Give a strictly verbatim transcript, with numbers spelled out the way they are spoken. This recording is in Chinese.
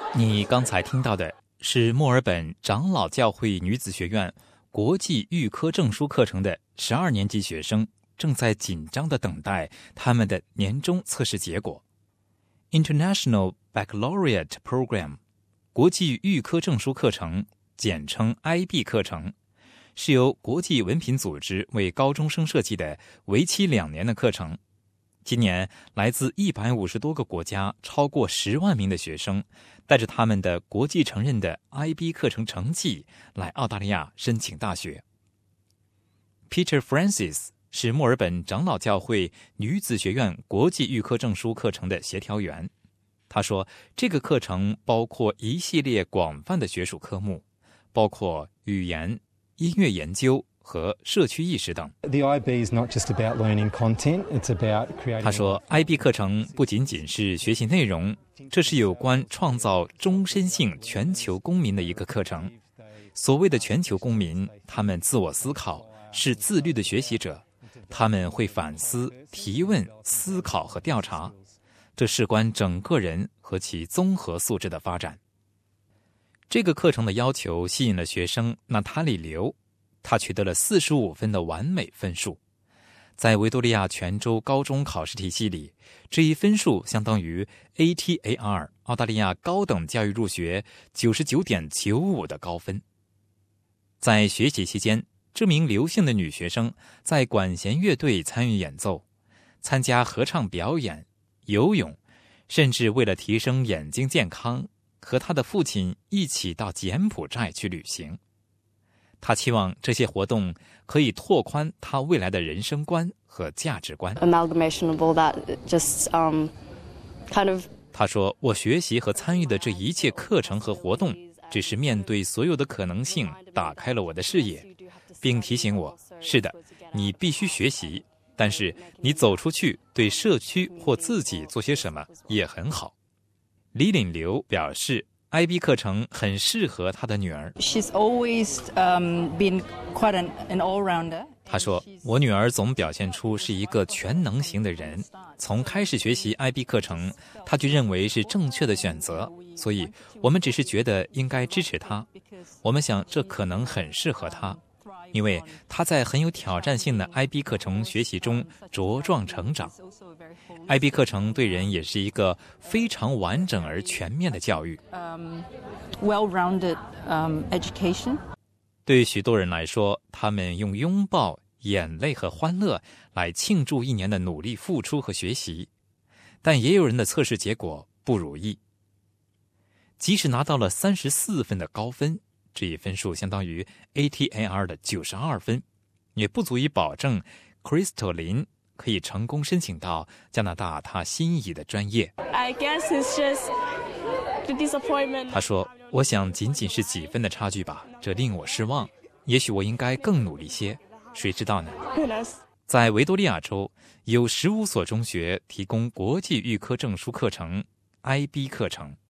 你刚才听到的是墨尔本长老教会女子学院国际预科证书课程的十二年级学生正在紧张地等待他们的年终测试结果。 International Baccalaureate Program 国际预科证书课程，简称 I B 课程，是由国际文凭组织为高中生设计的为期两年的课程。今年来自一百五十多个国家超过十万名的学生带着他们的国际承认的 I B 课程成绩来澳大利亚申请大学。 Peter Francis 是墨尔本长老教会女子学院国际预科证书课程的协调员。他说，这个课程包括一系列广泛的学术科目，包括语言、音乐研究和社区意识等。他说 I B 课程不仅仅是学习内容，这是有关创造终身性全球公民的一个课程。所谓的全球公民，他们自我思考，是自律的学习者，他们会反思、提问、思考和调查，这事关整个人和其综合素质的发展。这个课程的要求吸引了学生娜塔莉·刘，他取得了四十五分的完美分数。在维多利亚全州高中考试体系里，这一分数相当于 A T A R 澳大利亚高等教育入学 九十九点九五 的高分。在学习期间，这名刘姓的女学生在管弦乐队参与演奏，参加合唱表演、游泳，甚至为了提升眼睛健康，和她的父亲一起到柬埔寨去旅行。他期望这些活动可以拓宽他未来的人生观和价值观。 Amalgamation of all that, just um, kind of. 他说，我学习和参与的这一切课程和活动，只是面对所有的可能性打开了我的视野，并提醒我，是的，你必须学习，但是你走出去对社区或自己做些什么也很好。李岭刘表示I B 课程很适合他的女儿。 She's always um, been quite an, an all-rounder. 他说，我女儿总表现出是一个全能型的人，从开始学习 I B 课程，她就认为是正确的选择，所以我们只是觉得应该支持她。我们想这可能很适合她，因为她在很有挑战性的 I B 课程学习中茁壮成长。I B 课程对人也是一个非常完整而全面的教育。 Um, well-rounded um, education. 对许多人来说，他们用拥抱、眼泪和欢乐来庆祝一年的努力付出和学习，但也有人的测试结果不如意。即使拿到了三十四分的高分，这一分数相当于 A T A R 的九十二分，也不足以保证 Crystal 林可以成功申请到加拿大他心仪的专业。 I guess it's just the disappointment. 他说，我想仅仅是几分的差距吧，这令我失望，也许我应该更努力些，谁知道呢？在维多利亚州有十五所中学提供国际预科证书课程 I B 课程。